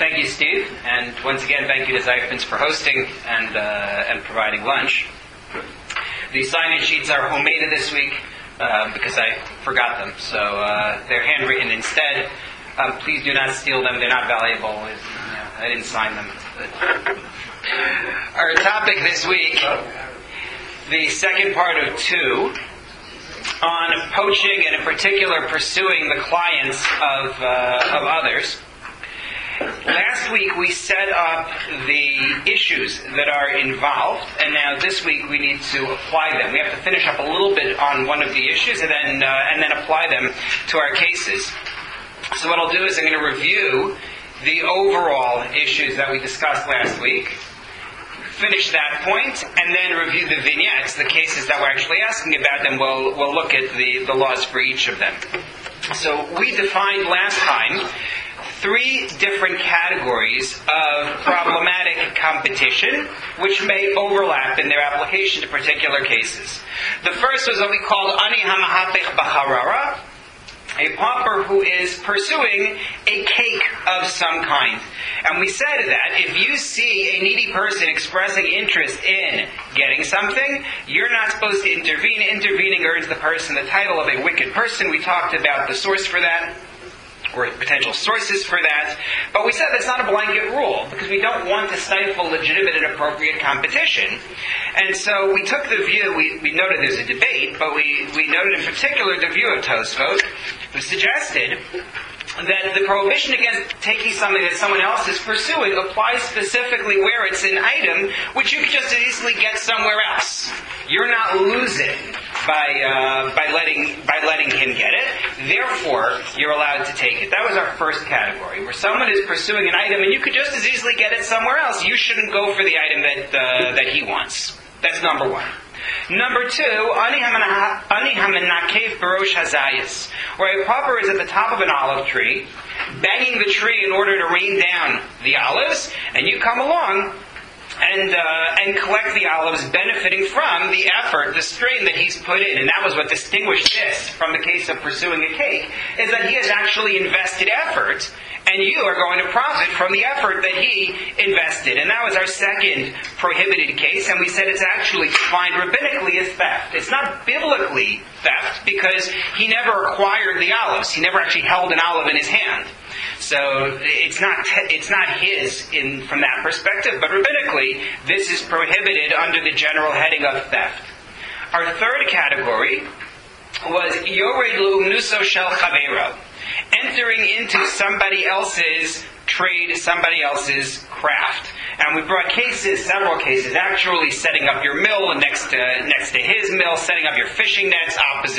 Thank you, Steve, and once again, thank you to Zeifmans for hosting and providing lunch. The sign-in sheets are homemade this week because I forgot them, so they're handwritten instead. Please do not steal them; they're not valuable. I didn't sign them. Our topic this week, the second part of 2, on poaching and in particular pursuing the clients of others. Last week we set up the issues that are involved, and now this week we need to apply them. We have to finish up a little bit on one of the issues and then apply them to our cases. So what I'll do is I'm going to review the overall issues that we discussed last week, finish that point, and then review the vignettes, the cases that we're actually asking about, and we'll look at the laws for each of them. So we defined last time 3 different categories of problematic competition, which may overlap in their application to particular cases. The first was what we called ani hamahapech b'harara, a pauper who is pursuing a cake of some kind. And we said that if you see a needy person expressing interest in getting something, you're not supposed to intervene. Intervening earns the person the title of a wicked person. We talked about the source for that, or potential sources for that. But we said that's not a blanket rule, because we don't want to stifle legitimate and appropriate competition. And so we took the view, we noted there's a debate, but we noted in particular the view of Tosfos, who suggested that the prohibition against taking something that someone else is pursuing applies specifically where it's an item which you could just as easily get somewhere else. You're not losing by letting him get it. Therefore, you're allowed to take it. That was our first category, where someone is pursuing an item and you could just as easily get it somewhere else. You shouldn't go for the item that he wants. That's number 1. Number 2, ani hamenakev barosh hazayis, where a pauper is at the top of an olive tree, banging the tree in order to rain down the olives, and you come along and collect the olives, benefiting from the effort, the strain that he's put in. And that was what distinguished this from the case of pursuing a cake, is that he has actually invested effort, and you are going to profit from the effort that he invested. And that was our second prohibited case, and we said it's actually defined rabbinically as theft. It's not biblically theft, because he never acquired the olives. He never actually held an olive in his hand. So it's not his from that perspective, but rabbinically, this is prohibited under the general heading of theft. Our third category was yored lu'umnuso shel chaveiro, entering into somebody else's trade, somebody else's craft. And we brought several cases, actually setting up your mill next to his mill, setting up your fishing nets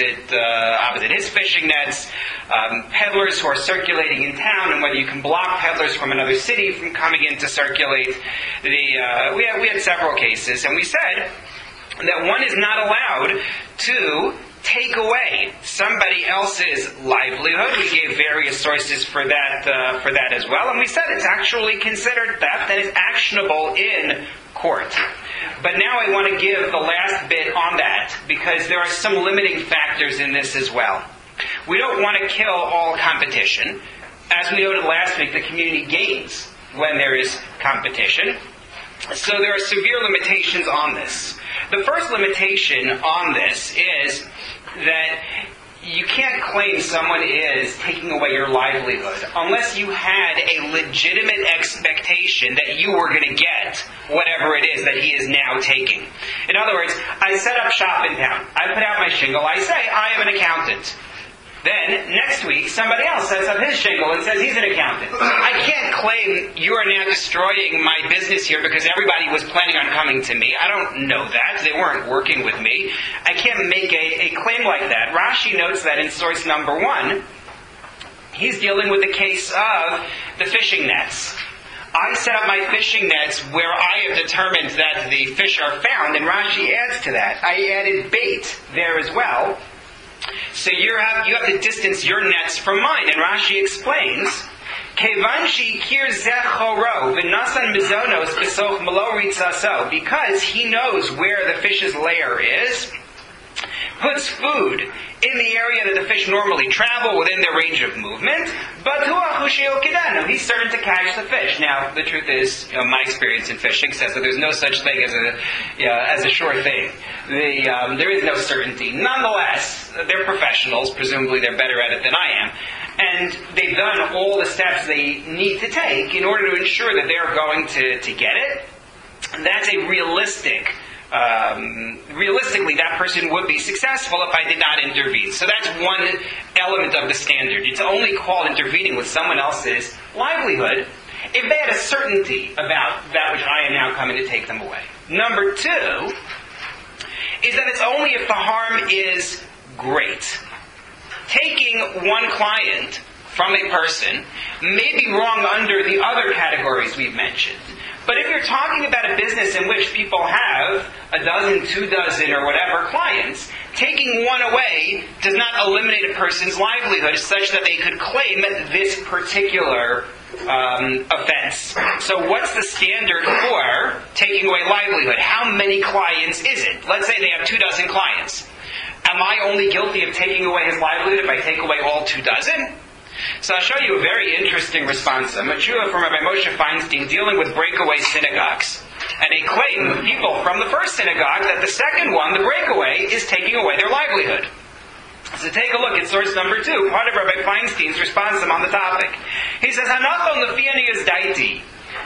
opposite his fishing nets, peddlers who are circulating in town, and whether you can block peddlers from another city from coming in to circulate. We had several cases, and we said that one is not allowed to take away somebody else's livelihood. We gave various sources for that as well, and we said it's actually considered theft and it's actionable in court. But now I want to give the last bit on that, because there are some limiting factors in this as well. We don't want to kill all competition. As we noted last week, the community gains when there is competition. So there are severe limitations on this. The first limitation on this is that you can't claim someone is taking away your livelihood unless you had a legitimate expectation that you were going to get whatever it is that he is now taking. In other words, I set up shop in town. I put out my shingle. I say, I am an accountant. Then, next week, somebody else sets up his shingle and says he's an accountant. I can't claim you are now destroying my business here because everybody was planning on coming to me. I don't know that. They weren't working with me. I can't make a claim like that. Rashi notes that in source number 1, he's dealing with the case of the fishing nets. I set up my fishing nets where I have determined that the fish are found, and Rashi adds to that. I added bait there as well. So you have to distance your nets from mine. And Rashi explains, because he knows where the fish's lair is, puts food in the area that the fish normally travel within their range of movement, but he's certain to catch the fish. Now, the truth is, my experience in fishing says that there's no such thing as a sure thing. There is no certainty. Nonetheless, they're professionals. Presumably, they're better at it than I am. And they've done all the steps they need to take in order to ensure that they're going to get it. That's a realistically, that person would be successful if I did not intervene. So that's one element of the standard. It's only called intervening with someone else's livelihood if they had a certainty about that which I am now coming to take them away. Number two is that it's only if the harm is great. Taking one client from a person may be wrong under the other categories we've mentioned. But if you're talking about a business in which people have a dozen, 2 dozen, or whatever clients, taking one away does not eliminate a person's livelihood such that they could claim this particular offense. So what's the standard for taking away livelihood? How many clients is it? Let's say they have 2 dozen clients. Am I only guilty of taking away his livelihood if I take away all 2 dozen? So I'll show you a very interesting response. A mature from Rabbi Moshe Feinstein dealing with breakaway synagogues. And they claim people from the first synagogue that the second one, the breakaway, is taking away their livelihood. So take a look at source number 2, part of Rabbi Feinstein's response on the topic. He says, Hanachon lefiani is daiti.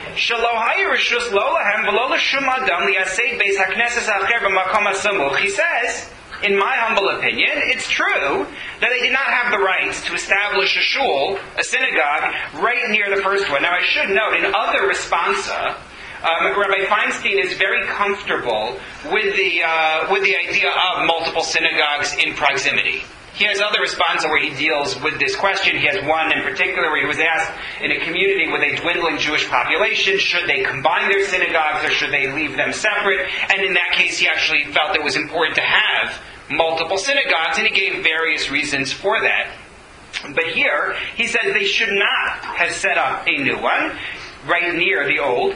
He says, in my humble opinion, it's true that they did not have the right to establish a shul, a synagogue, right near the first one. Now I should note, in other responsa, Rabbi Feinstein is very comfortable with the idea of multiple synagogues in proximity. He has other responsa where he deals with this question. He has one in particular where he was asked, in a community with a dwindling Jewish population, should they combine their synagogues or should they leave them separate? And in that case, he actually felt it was important to have multiple synagogues, and he gave various reasons for that. But here, he says they should not have set up a new one right near the old.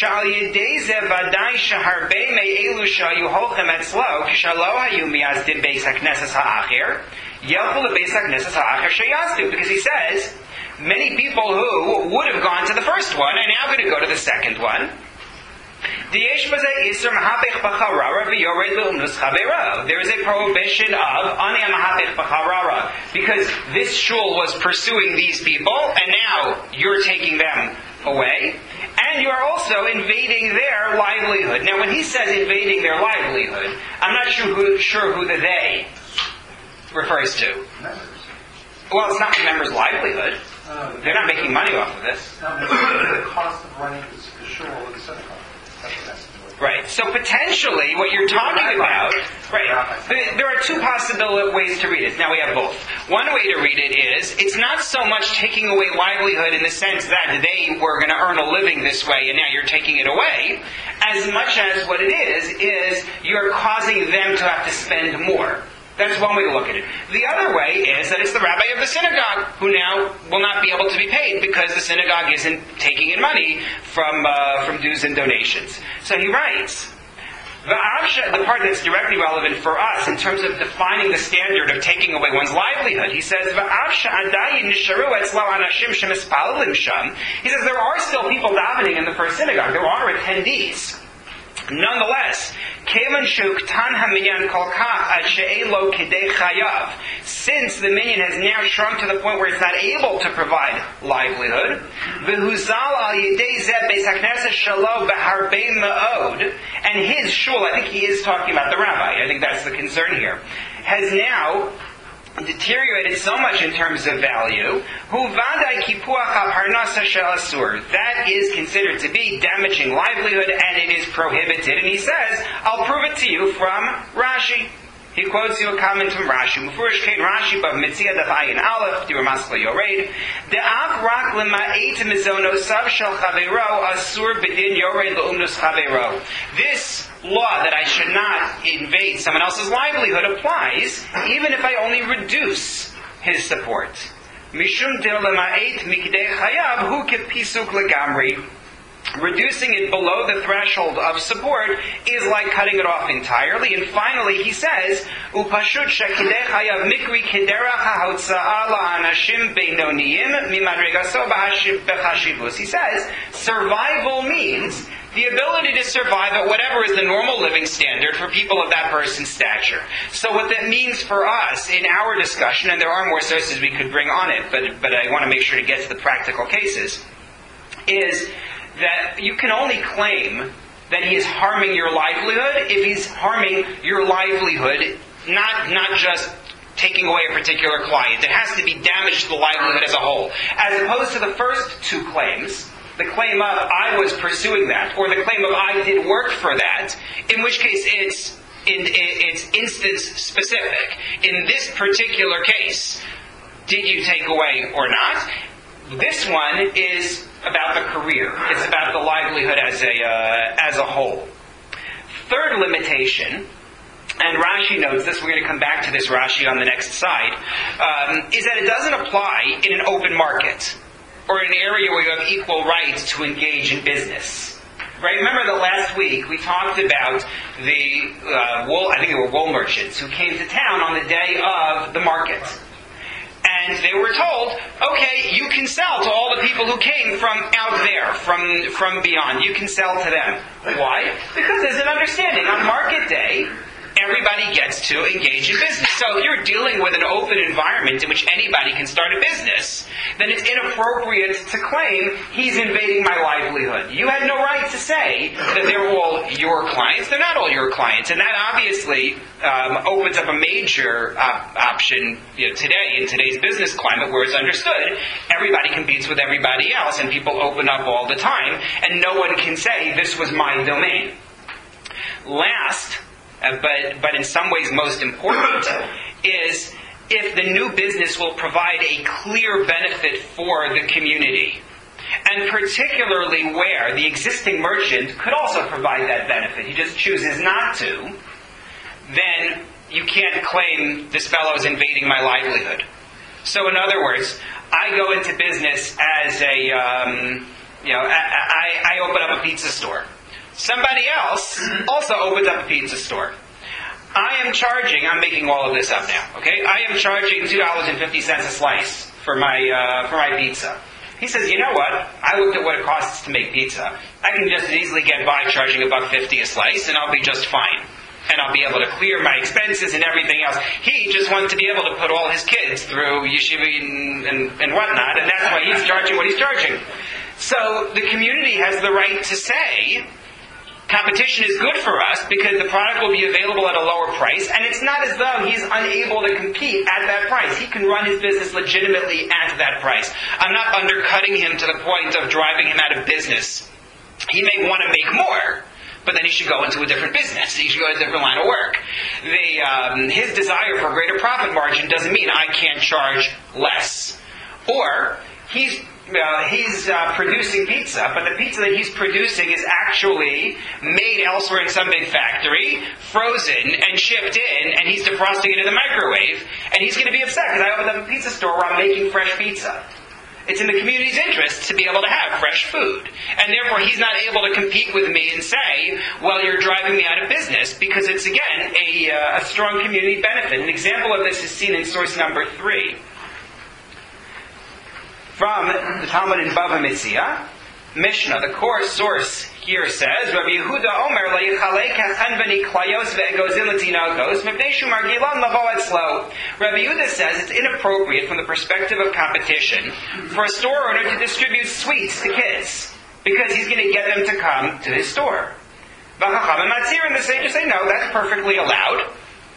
Because he says, many people who would have gone to the first one are now going to go to the second one. There is a prohibition of because this shul was pursuing these people, and now you're taking them away, and you are also invading their livelihood. Now, when he says invading their livelihood, I'm not sure who the they refers to. Members. Well, it's not the members' livelihood. They're not making money off of this. The cost of running the shul or the synagogue. Right. So potentially, what you're talking about, right? There are 2 possible ways to read it. Now we have both. One way to read it is, it's not so much taking away livelihood in the sense that they were going to earn a living this way and now you're taking it away, as much as what it is you're causing them to have to spend more. That's one way to look at it. The other way is that it's the rabbi of the synagogue who now will not be able to be paid because the synagogue isn't taking in money from dues and donations. So he writes, the part that's directly relevant for us in terms of defining the standard of taking away one's livelihood, he says, he says there are still people davening in the first synagogue. There are attendees. Nonetheless, since the minyan has now shrunk to the point where it's not able to provide livelihood, and his shul, I think he is talking about the rabbi, I think that's the concern here, has now deteriorated so much in terms of value, that is considered to be damaging livelihood and it is prohibited. And he says, I'll prove it to you from Rashi. He quotes you a comment from Rashi. Mufurish Kain Rashi, but Mitzia Davayin Aleph, Diramasla Yored. De'ak rak lema'et mizono sav shel chavero asur b'din yored le'umnus chavero. This law that I should not invade someone else's livelihood applies even if I only reduce his support. Mishum dir lema'et mikdei chayav hu kepisuk legamri. Reducing it below the threshold of support is like cutting it off entirely. And finally, he says, "Upashut shekidei chayav mikri kederach ha'hotza'a la'anashim beinoniyim mimadregaso b'chashivus." He says, survival means the ability to survive at whatever is the normal living standard for people of that person's stature. So what that means for us in our discussion, and there are more sources we could bring on it, but I want to make sure to get to the practical cases, is that you can only claim that he is harming your livelihood if he's harming your livelihood, not just taking away a particular client. It has to be damage to the livelihood as a whole. As opposed to the first two claims, the claim of I was pursuing that, or the claim of I did work for that, in which case it's instance specific. In this particular case, did you take away or not? This one is about the career. It's about the livelihood as a whole. Third limitation, and Rashi notes this, we're going to come back to this Rashi on the next slide, is that it doesn't apply in an open market or in an area where you have equal rights to engage in business. Right? Remember that last week we talked about the wool merchants who came to town on the day of the market. And they were told, okay, you can sell to all the people who came from out there, from beyond. You can sell to them. Why? Because there's an understanding. On market day, everybody gets to engage in business. So if you're dealing with an open environment in which anybody can start a business, then it's inappropriate to claim he's invading my livelihood. You had no right to say that they're all your clients. They're not all your clients. And that obviously opens up a major option today, in today's business climate, where it's understood everybody competes with everybody else and people open up all the time and no one can say this was my domain. Last, but in some ways most important, is if the new business will provide a clear benefit for the community. And particularly where the existing merchant could also provide that benefit, he just chooses not to, then you can't claim this fellow is invading my livelihood. So in other words, I go into business as I open up a pizza store. Somebody else also opens up a pizza store. I'm making all of this up now, okay? I am charging $2.50 a slice for my pizza. He says, you know what? I looked at what it costs to make pizza. I can just as easily get by charging $1.50 a slice, and I'll be just fine. And I'll be able to clear my expenses and everything else. He just wants to be able to put all his kids through yeshiva and whatnot, and that's why he's charging what he's charging. So the community has the right to say, competition is good for us because the product will be available at a lower price, and it's not as though he's unable to compete at that price. He can run his business legitimately at that price. I'm not undercutting him to the point of driving him out of business. He may want to make more, but then he should go into a different business. He should go to a different line of work. His desire for a greater profit margin doesn't mean I can't charge less. Or he's producing pizza, but the pizza that he's producing is actually made elsewhere in some big factory, frozen and shipped in, and he's defrosting it in the microwave, and he's going to be upset because I opened up a pizza store where I'm making fresh pizza. It's in the community's interest to be able to have fresh food. And therefore he's not able to compete with me and say, well, you're driving me out of business, because it's, again, a strong community benefit. An example of this is seen in source number 3. From the Talmud in Bava Metzia, Mishnah, the core source here says, Rabbi Yehuda Omer Rabbi Yehuda says it's inappropriate from the perspective of competition for a store owner to distribute sweets to kids, because he's going to get them to come to his store. And the sages say, no, that's perfectly allowed.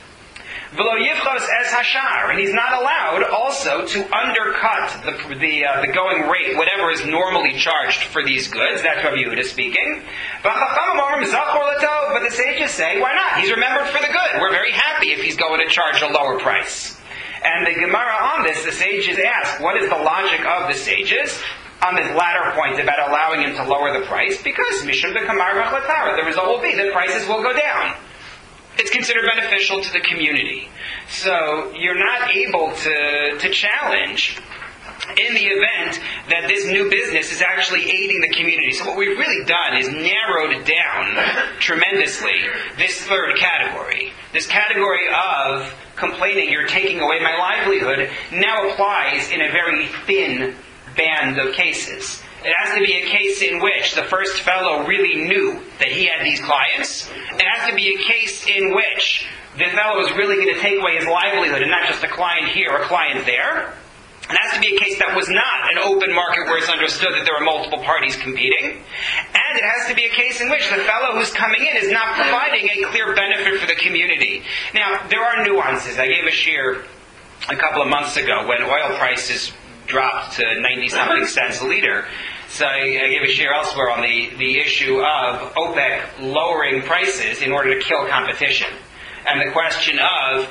And he's not allowed also to undercut the going rate, whatever is normally charged for these goods. That's Rabbi Yehuda speaking. But the sages say, why not? He's remembered for the good. We're very happy if he's going to charge a lower price. And the Gemara on this, the sages ask, what is the logic of the sages on this latter point about allowing him to lower the price? Because Mishum the result will be that prices will go down. It's considered beneficial to the community. So you're not able to challenge in the event that this new business is actually aiding the community. So what we've really done is narrowed down tremendously this third category. This category of complaining, you're taking away my livelihood, now applies in a very thin band of cases. It has to be a case in which the first fellow really knew that he had these clients. It has to be a case in which the fellow was really going to take away his livelihood and not just a client here, a client there. It has to be a case that was not an open market where it's understood that there are multiple parties competing. And it has to be a case in which the fellow who's coming in is not providing a clear benefit for the community. Now, there are nuances. I gave a shiur a couple of months ago when oil prices dropped to 90-something cents a liter. So I gave a shiur elsewhere on the issue of OPEC lowering prices in order to kill competition. And the question of,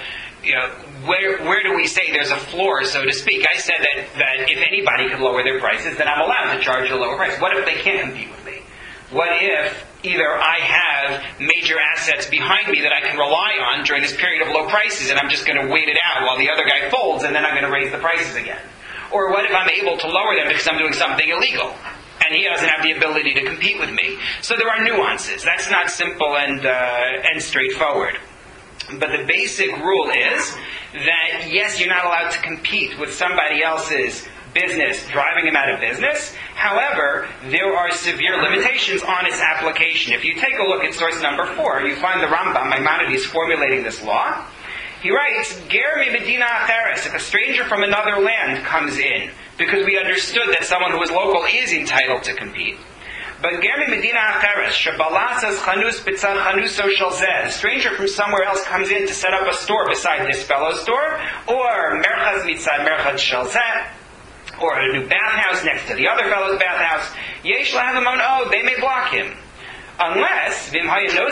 where do we say there's a floor, so to speak? I said that if anybody could lower their prices, then I'm allowed to charge a lower price. What if they can't compete with me? What if either I have major assets behind me that I can rely on during this period of low prices and I'm just going to wait it out while the other guy folds and then I'm going to raise the prices again? Or what if I'm able to lower them because I'm doing something illegal and he doesn't have the ability to compete with me? So there are nuances. That's not simple and straightforward. But the basic rule is that, yes, you're not allowed to compete with somebody else's business, driving him out of business. However, there are severe limitations on its application. If you take a look at source number 4, you find the Rambam, Maimonides, formulating this law. He writes, Ger mi medina acheres, if a stranger from another land comes in, because we understood that someone who is local is entitled to compete. But Ger mi medina acheres, shebalasas chanus b'tzad chanuso shel zeh, a stranger from somewhere else comes in to set up a store beside this fellow's store, or merchaz mitzad merchaz shel zeh, or a new bathhouse next to the other fellow's bathhouse, yesh lahem amono, they may block him. Unless, if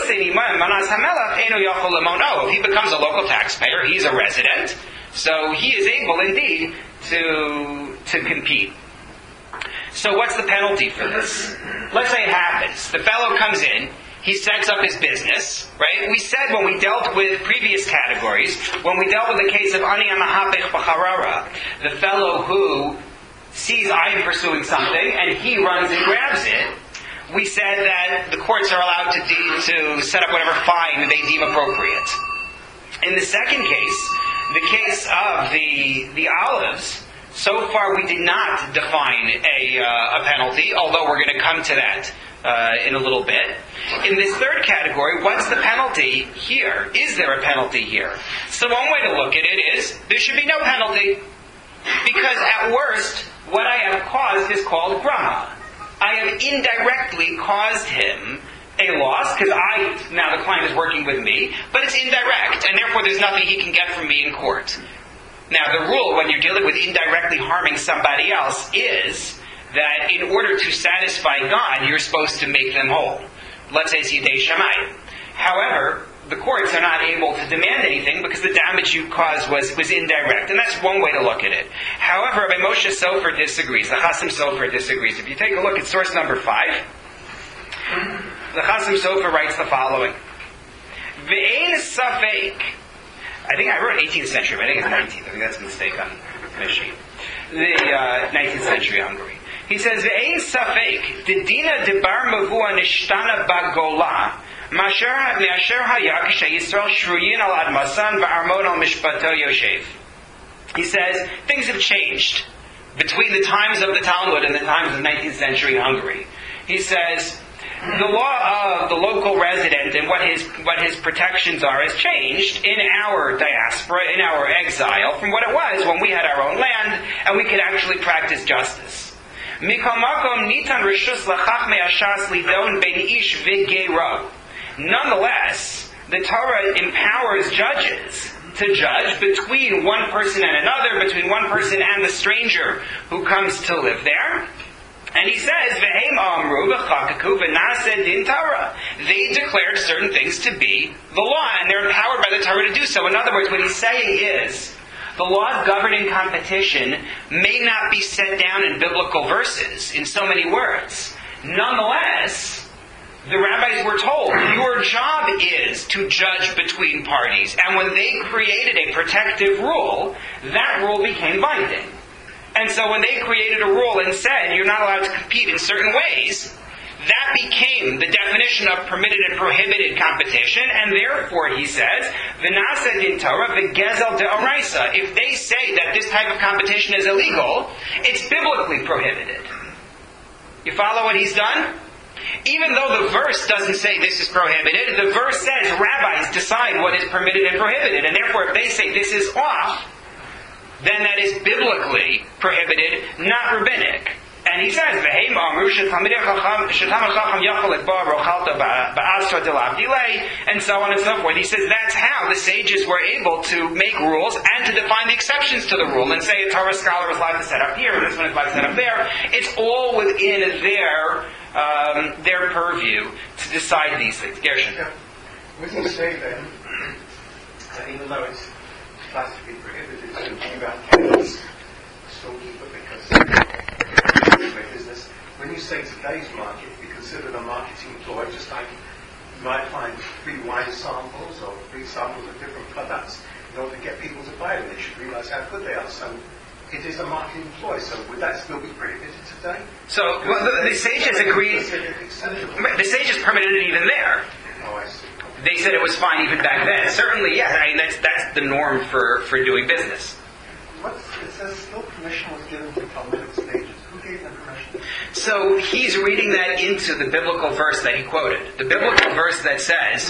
he becomes a local taxpayer, he's a resident, so he is able indeed to compete. So what's the penalty for this? Let's say it happens. The fellow comes in, he sets up his business, right? We said when we dealt with previous categories, when we dealt with the case of Ani Amahapech B'Charara, the fellow who sees I am pursuing something and he runs and grabs it, we said that the courts are allowed to set up whatever fine they deem appropriate. In the second case, the case of the olives, so far we did not define a penalty, although we're going to come to that in a little bit. In this third category, what's the penalty here? Is there a penalty here? So one way to look at it is, there should be no penalty. Because at worst, what I have caused is called grama. I have indirectly caused him a loss, because now the client is working with me, but it's indirect, and therefore there's nothing he can get from me in court. Now the rule when you're dealing with indirectly harming somebody else is that in order to satisfy God, you're supposed to make them whole. Let's say it's Yidei Shammai. However, the courts are not able to demand anything because the damage you caused was indirect. And that's one way to look at it. However, Rabbi Moshe Sofer disagrees. The Chasim Sofer disagrees. If you take a look at source number 5, the Chasim Sofer writes the following. Ve'ein safek. I think I wrote 18th century, but I think it's 19th. I think that's a mistake on my sheet. The 19th century Hungary. He says, Ve'ein safek. Dedina debar mavua nishtana bagola. He says, things have changed between the times of the Talmud and the times of 19th century Hungary. He says, the law of the local resident and what his protections are has changed in our diaspora, in our exile, from what it was when we had our own land and we could actually practice justice. Nonetheless, the Torah empowers judges to judge between one person and another, between one person and the stranger who comes to live there. And he says, V'heim amru v'chakaku v'naseh din Torah. They declared certain things to be the law, and they're empowered by the Torah to do so. In other words, what he's saying is, the laws governing competition may not be set down in biblical verses, in so many words. Nonetheless, the rabbis were told, your job is to judge between parties. And when they created a protective rule, that rule became binding. And so when they created a rule and said you're not allowed to compete in certain ways, that became the definition of permitted and prohibited competition, and therefore, he says, v'naseh din Torah v'gezel de'oraisa. If they say that this type of competition is illegal, it's biblically prohibited. You follow what he's done? Even though the verse doesn't say this is prohibited, the verse says rabbis decide what is permitted and prohibited, and therefore if they say this is off, then that is biblically prohibited, not rabbinic. And he says, and so on and so forth. He says that's how the sages were able to make rules and to define the exceptions to the rule and say a Torah scholar is allowed to set up here, this one is allowed to set up there. It's all within their purview to decide these things. Gershon. Yeah. We can say then that even though it's classically prohibited to give out candies, still keep it because business. When you say today's market, we consider it a marketing ploy, just like you might find free wine samples or free samples of different products in order to get people to buy them. They should realize how good they are. So it is a marketing ploy. So would that still be prohibited today? So the sages agreed. The sages permitted it even there. Oh, I see. They said it was fine even back then. Certainly, yes. I mean, that's the norm for doing business. It says still permission was given to Talmudic sages. Who gave them permission? So he's reading that into the biblical verse that he quoted. The biblical verse that says,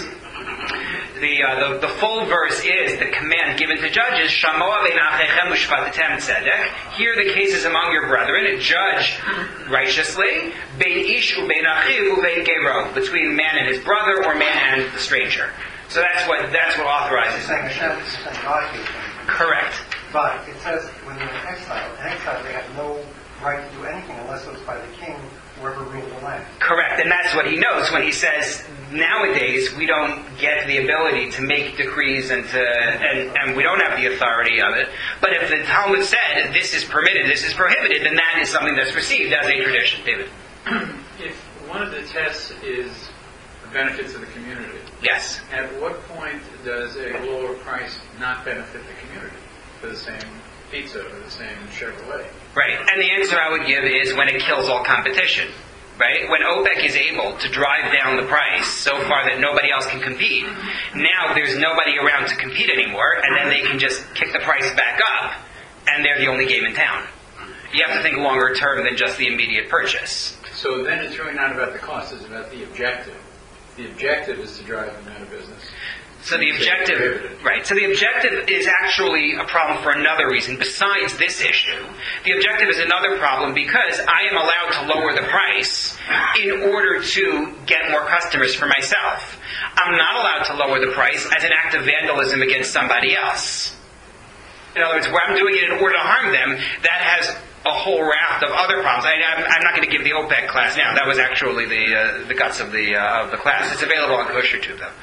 the full verse is the command given to judges, Shamoa be'nachechem u'shvatetem tzedek. Hear the cases among your brethren, judge righteously, bein ish u'bein achiv u'bein gero, between man and his brother or man and the stranger. So that's what authorizes it. Correct. But it says when they're in exile they have no right to do anything unless it was by the king, whoever ruled the land. Correct, and that's what he knows when he says, nowadays we don't get the ability to make decrees and we don't have the authority of it. But if the Talmud said, this is permitted, this is prohibited, then that is something that's received as a tradition. David? If one of the tests is the benefits of the community, yes. At what point does a lower price not benefit the community for the same pizza or the same Chevrolet? Right, and the answer I would give is when it kills all competition. Right? When OPEC is able to drive down the price so far that nobody else can compete, now there's nobody around to compete anymore, and then they can just kick the price back up, and they're the only game in town. You have to think longer term than just the immediate purchase. So then it's really not about the cost, it's about the objective. The objective is to drive them out of business. So the objective, right? So the objective is actually a problem for another reason besides this issue. The objective is another problem because I am allowed to lower the price in order to get more customers for myself. I'm not allowed to lower the price as an act of vandalism against somebody else. In other words, where I'm doing it in order to harm them, that has a whole raft of other problems. I'm not going to give the OPEC class now. That was actually the guts of the class. It's available on KosherTube though.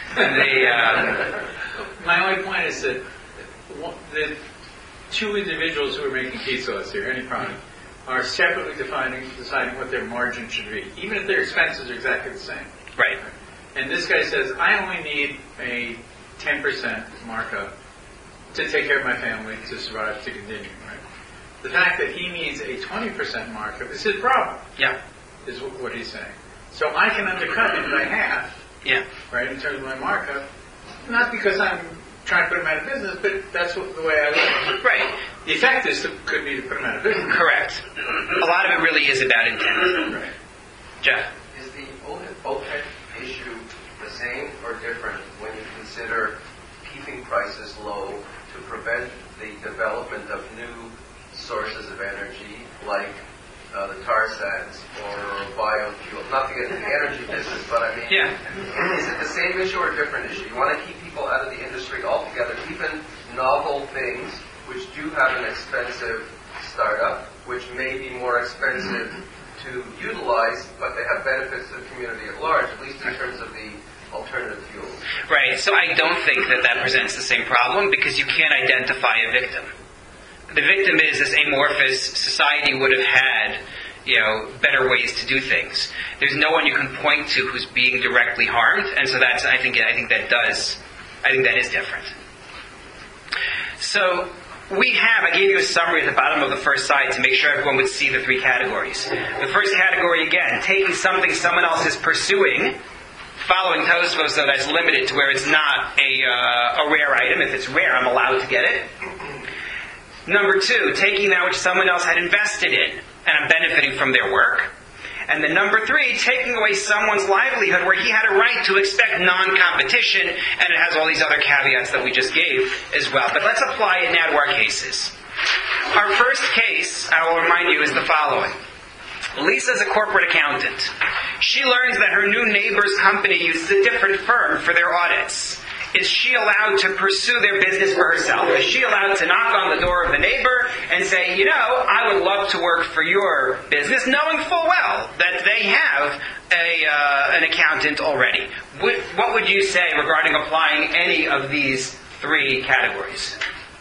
My only point is that the two individuals who are making pizza here, any product, are separately deciding what their margin should be, even if their expenses are exactly the same. Right. And this guy says, I only need a 10% markup to take care of my family, to survive, to continue. Right? The fact that he needs a 20% markup is his problem. Yeah. Is what he's saying. So I can undercut him by half. Yeah. Right, in terms of my markup, not because I'm trying to put him out of business, but that's the way I live. Right. The effect could be to put him out of business. Correct. A lot of it really is about intent. Right. Jeff? Is the OPEC issue the same or different when you consider keeping prices low to prevent the development of new sources of energy like the tar sands or biofuel? Not to get into the energy business, but I mean, Is it the same issue or a different issue? You want to keep people out of the industry altogether, even novel things which do have an expensive startup, which may be more expensive to utilize, but they have benefits to the community at large, at least in terms of the alternative fuels. Right, so I don't think that presents the same problem because you can't identify a victim. The victim is this amorphous society would have had, better ways to do things. There's no one you can point to who's being directly harmed, and so I think that is different. So I gave you a summary at the bottom of the first slide to make sure everyone would see the three categories. The first category, again, taking something someone else is pursuing, following Tosfos, though that's limited to where it's not a rare item. If it's rare, I'm allowed to get it. Number two, taking that which someone else had invested in, and I'm benefiting from their work. And then number three, taking away someone's livelihood where he had a right to expect non-competition, and it has all these other caveats that we just gave as well. But let's apply it now to our cases. Our first case, I will remind you, is the following. Lisa's a corporate accountant. She learns that her new neighbor's company uses a different firm for their audits. Is she allowed to pursue their business for herself? Is she allowed to knock on the door of the neighbor and say, I would love to work for your business, knowing full well that they have an accountant already? What would you say regarding applying any of these three categories?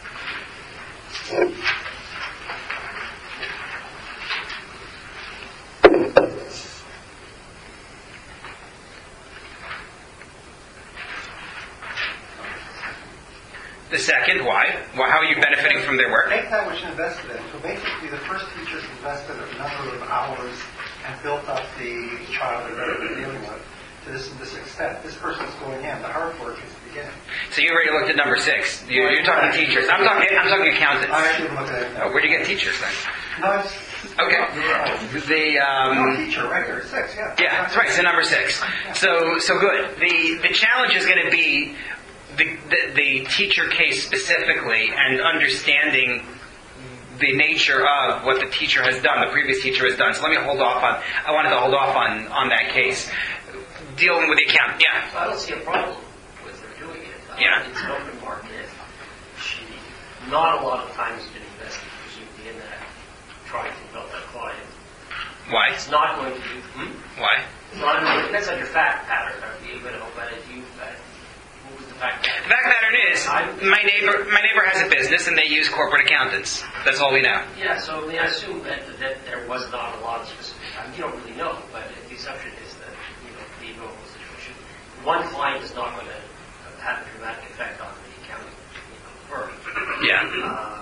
The second, why? How are you benefiting from their work? Take that which invested in. So basically, the first teachers invested a number of hours and built up the child that they're dealing with to this extent. This person's going in. The hard work is beginning. So you already looked at number 6. You're talking teachers. I'm talking accountants. I actually looked at it. Where do you get teachers then? No, it's... Okay. Teacher, right here, 6, yeah. Yeah, that's right. So number 6. So good. The challenge is going to be the teacher case specifically and understanding the nature of what the teacher has done, the previous teacher has done. So I wanted to hold off on that case. Dealing with the account, yeah. So I don't see a problem with her doing it. Yeah. It's an open market. She, not a lot of time has been invested, presumably, in that, trying to develop that client. Why? It's not going to be... Why? It's not going to depends on your fact pattern. Are you going to hope that you... What was the fact pattern? The fact pattern is, my neighbor has a business and they use corporate accountants. That's all we know. Yeah, so I assume that there was not a lot of specific time. You don't really know, but the assumption is that, the normal situation. One client is not going to have a dramatic effect on the accounting firm. Yeah.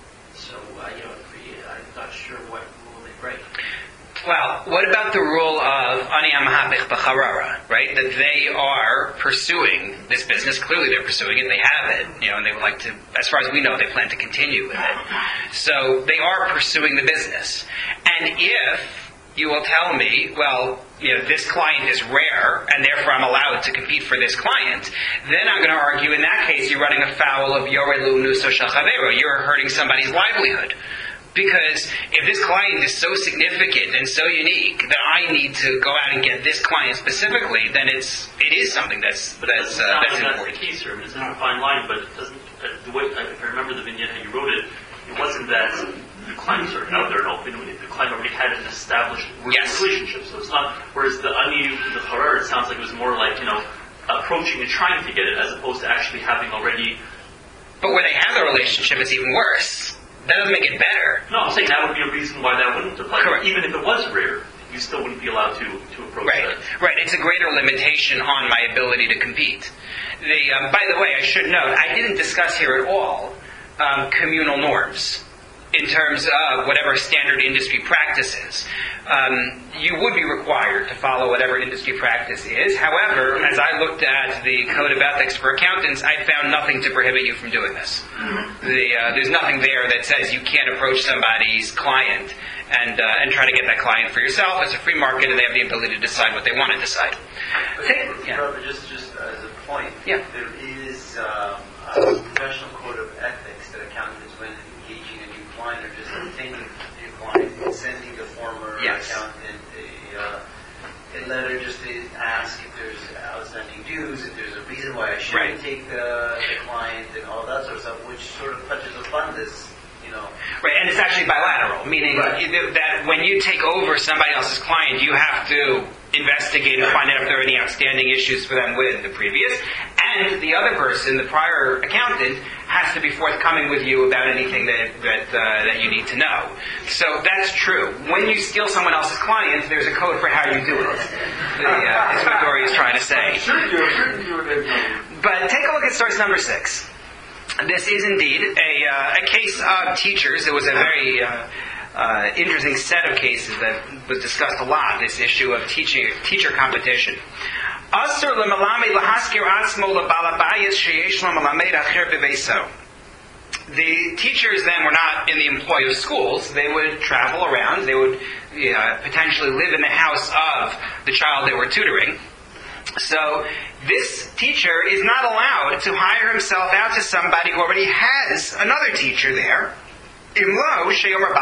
I'm not sure what rule they break. Well, what about the rule of ani amahapich b'charara, right? That they are pursuing this business. Clearly they're pursuing it. They have it, and they would like to, as far as we know, they plan to continue with it. So they are pursuing the business. And if you will tell me, well, this client is rare, and therefore I'm allowed to compete for this client, then I'm going to argue in that case you're running afoul of yorelu nuso shel chavero. You're hurting somebody's livelihood. Because if this client is so significant and so unique that I need to go out and get this client specifically, then it is something that's important. That's the case, sir. It's not a fine line, but it doesn't. The way, if I remember the vignette how you wrote it, it wasn't that the client sort of out there and open. The client already had an established relationship, so it's not. Whereas the charar, it sounds like it was more like approaching and trying to get it, as opposed to actually having already. But where they have the relationship, it's even worse. That doesn't make it better. No, I'm saying that would be a reason why that wouldn't apply. Correct. Even if it was rare, you still wouldn't be allowed to approach that. Right. It's a greater limitation on my ability to compete. By the way, I should note, I didn't discuss here at all communal norms in terms of whatever standard industry practice is. You would be required to follow whatever industry practice is. However, as I looked at the Code of Ethics for Accountants, I found nothing to prohibit you from doing this. There's nothing there that says you can't approach somebody's client and try to get that client for yourself. It's a free market, and they have the ability to decide what they want to decide. Just as a point, Yeah. there is a professional code of ethics that accountants, when engaging a new client, or just obtaining a new client, and sending the former accountant a letter just to ask if there's outstanding dues, if there's a reason why I shouldn't take the client, and all that sort of stuff, which sort of touches upon this. Right, and it's actually bilateral, meaning that when you take over somebody else's client, you have to investigate and find out if there are any outstanding issues for them with the previous, and the other person, the prior accountant, has to be forthcoming with you about anything that you need to know. So that's true. When you steal someone else's client, there's a code for how you do it. Is what Dory is trying to say. But take a look at source number 6. This is indeed a a case of teachers. It was a very interesting set of cases that was discussed a lot, this issue of teacher competition. The teachers then were not in the employ of schools. They would travel around. They would potentially live in the house of the child they were tutoring. So this teacher is not allowed to hire himself out to somebody who already has another teacher there. Unless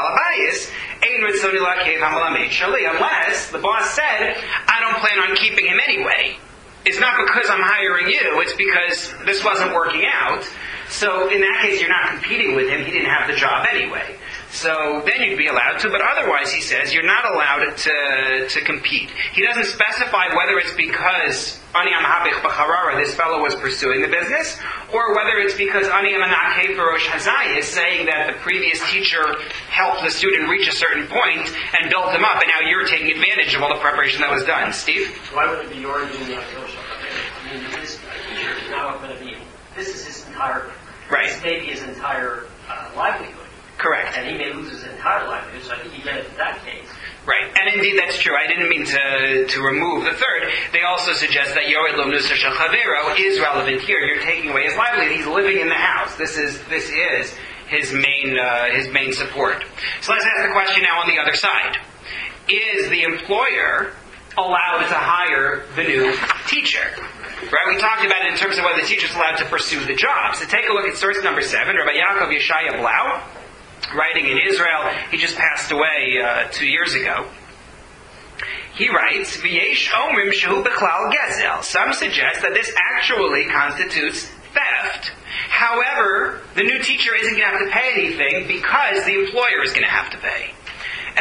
the boss said, I don't plan on keeping him anyway. It's not because I'm hiring you, it's because this wasn't working out. So in that case, you're not competing with him. He didn't have the job anyway. So then you'd be allowed to, but otherwise, he says, you're not allowed to compete. He doesn't specify whether it's because this fellow was pursuing the business, or whether it's because is saying that the previous teacher helped the student reach a certain point and built him up, and now you're taking advantage of all the preparation that was done. Steve? Why would it be your doing that? I mean, this teacher is now going to be, this is his entire, this may be his entire livelihood. Correct. And he may lose his entire livelihood, so I think you get it in that case. Right, and indeed that's true. I didn't mean to remove the third. They also suggest that Yored Lo Nusar Shel Chavero is relevant here. You're taking away his livelihood. He's living in the house. This is his main support. So let's ask the question now on the other side. Is the employer allowed to hire the new teacher? Right, we talked about it in terms of whether the teacher is allowed to pursue the job. So take a look at source number 7, Rabbi Yaakov Yeshaya Blau, writing in Israel. He just passed away 2 years ago. He writes, V'yesh omrim shehu b'chlal gezel. Some suggest that this actually constitutes theft. However, the new teacher isn't going to have to pay anything because the employer is going to have to pay. The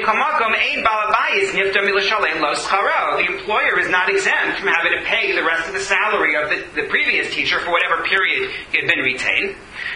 employer is not exempt from having to pay the rest of the salary of the previous teacher for whatever period he had been retained.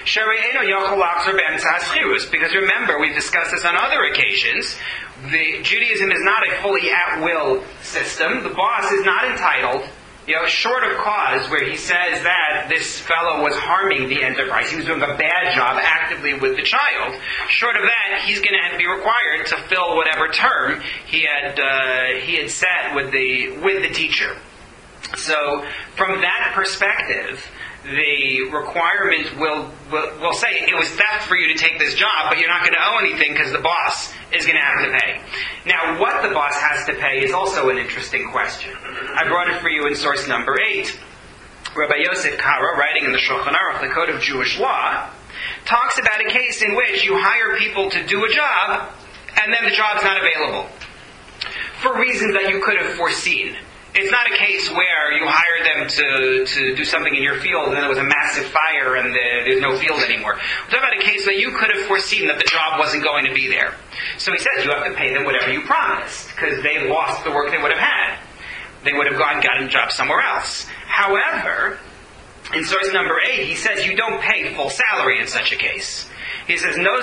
Because remember, we've discussed this on other occasions, Judaism is not a fully at-will system. The boss is not entitled, short of cause, where he says that this fellow was harming the enterprise, he was doing a bad job actively with the child. Short of that, he's going to be required to fill whatever term he had set with the teacher. So, from that perspective, the requirement will say it was theft for you to take this job, but you're not going to owe anything because the boss is going to have to pay. Now, what the boss has to pay is also an interesting question. I brought it for you in source number 8. Rabbi Yosef Karo, writing in the Shulchan Aruch, the Code of Jewish Law, talks about a case in which you hire people to do a job, and then the job's not available for reasons that you could have foreseen. It's not a case where you hire them to do something in your field and then there was a massive fire and there's no field anymore. We're talking about a case that you could have foreseen that the job wasn't going to be there. So he says you have to pay them whatever you promised because they lost the work they would have had. They would have gotten a job somewhere else. However, in source number 8, he says you don't pay full salary in such a case. He says, you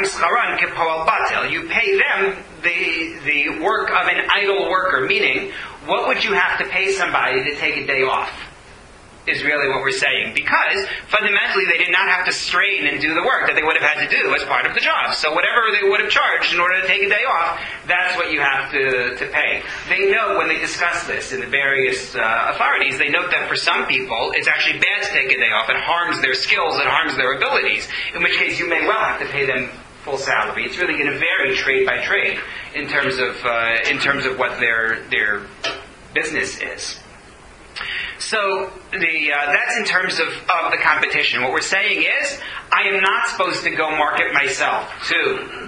pay them the work of an idle worker, meaning, what would you have to pay somebody to take a day off? Is really what we're saying. Because, fundamentally, they did not have to strain and do the work that they would have had to do as part of the job. So whatever they would have charged in order to take a day off, that's what you have to pay. They know when they discuss this in the various authorities, they note that for some people, it's actually bad to take a day off. It harms their skills, it harms their abilities. In which case, you may well have to pay them full salary. It's really going to vary trade by trade in terms of what their business is. So that's in terms of the competition. What we're saying is, I am not supposed to go market myself to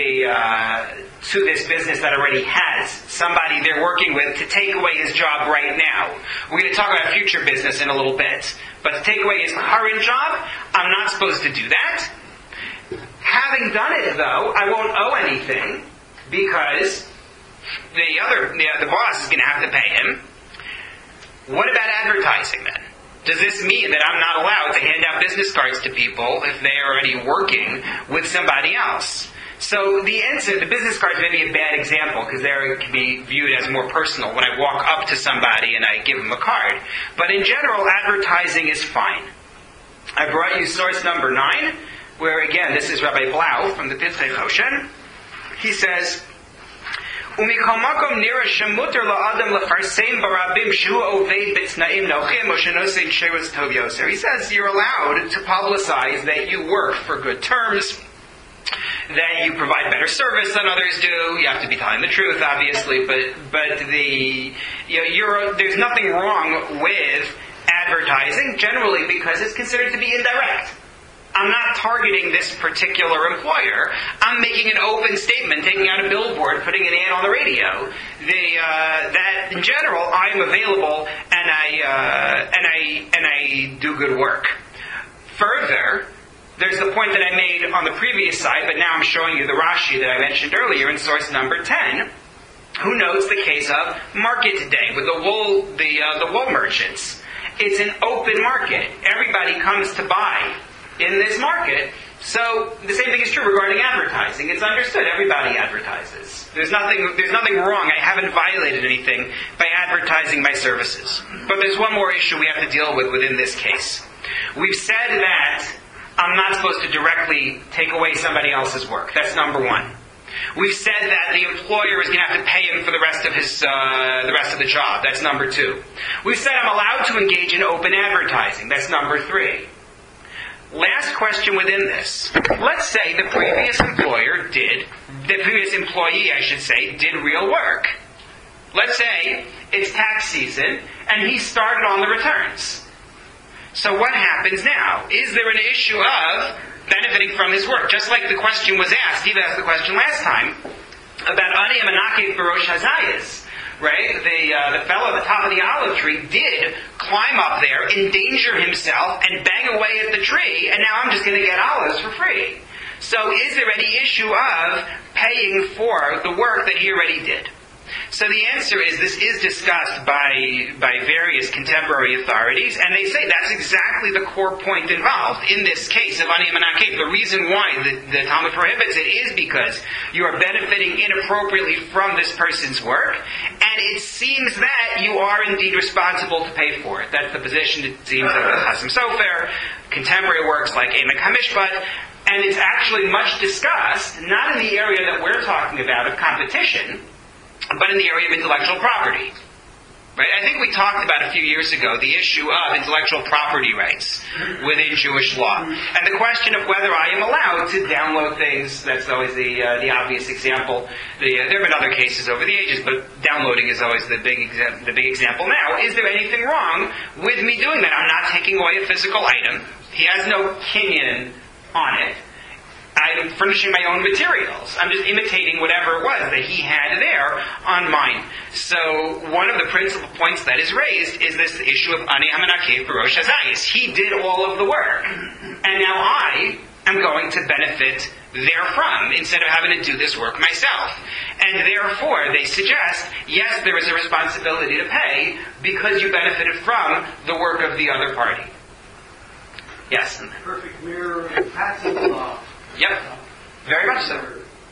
this business that already has somebody they're working with to take away his job right now. We're going to talk about future business in a little bit. But to take away his current job, I'm not supposed to do that. Having done it, though, I won't owe anything because the boss is going to have to pay him. What about advertising then? Does this mean that I'm not allowed to hand out business cards to people if they're already working with somebody else? So the business cards may be a bad example because they can be viewed as more personal when I walk up to somebody and I give them a card. But in general, advertising is fine. I brought you source number 9, where again, this is Rabbi Blau from the Pitzei Choshen. He says, "Umikol makom nira shemuter la'adam lefarsein barabim shu oved b'tnaim nochim o shenosein sheretz tov yoser." He says you're allowed to publicize that you work for good terms, that you provide better service than others do. You have to be telling the truth, obviously, but there's nothing wrong with advertising generally because it's considered to be indirect. I'm not targeting this particular employer. I'm making an open statement, taking out a billboard, putting an ad on the radio. That in general, I am available and I do good work. Further, there's the point that I made on the previous side, but now I'm showing you the Rashi that I mentioned earlier in source number 10. Who notes the case of market day with the wool merchants? It's an open market. Everybody comes to buy in this market. So the same thing is true regarding advertising. It's understood. Everybody advertises. There's nothing wrong. I haven't violated anything by advertising my services. But there's one more issue we have to deal with within this case. We've said that I'm not supposed to directly take away somebody else's work. That's number one. We've said that the employer is going to have to pay him for the rest of the job. That's number two. We've said I'm allowed to engage in open advertising. That's number three. Last question within this. Let's say the previous employee, did real work. Let's say it's tax season and he started on the returns. So what happens now? Is there an issue of benefiting from his work? Just like the question was asked, Steve asked the question last time about Ani Amanake Barosh Hazayas, right? The fellow at the top of the olive tree did climb up there, endanger himself, and bang away at the tree, and now I'm just going to get olives for free. So is there any issue of paying for the work that he already did? So the answer is this is discussed by various contemporary authorities, and they say that's exactly the core point involved in this case of Ani Amanake. The reason why the Talmud prohibits it is because you are benefiting inappropriately from this person's work, and it seems that you are indeed responsible to pay for it. That's the position, it seems, of the Chasam Sofer, contemporary works like Emek HaMishpat, and it's actually much discussed, not in the area that we're talking about of competition, but in the area of intellectual property. Right? I think we talked about a few years ago the issue of intellectual property rights within Jewish law. And the question of whether I am allowed to download things, that's always the obvious example. There have been other cases over the ages, but downloading is always the big example now. Is there anything wrong with me doing that? I'm not taking away a physical item. He has no kinyan on it. I'm furnishing my own materials. I'm just imitating whatever it was that he had there on mine. So one of the principal points that is raised is this issue of Ani Amanake Barosh Hazayis. He did all of the work. And now I am going to benefit therefrom instead of having to do this work myself. And therefore they suggest, yes, there is a responsibility to pay because you benefited from the work of the other party. Yes? Perfect mirror of patent law. Yep, very much so.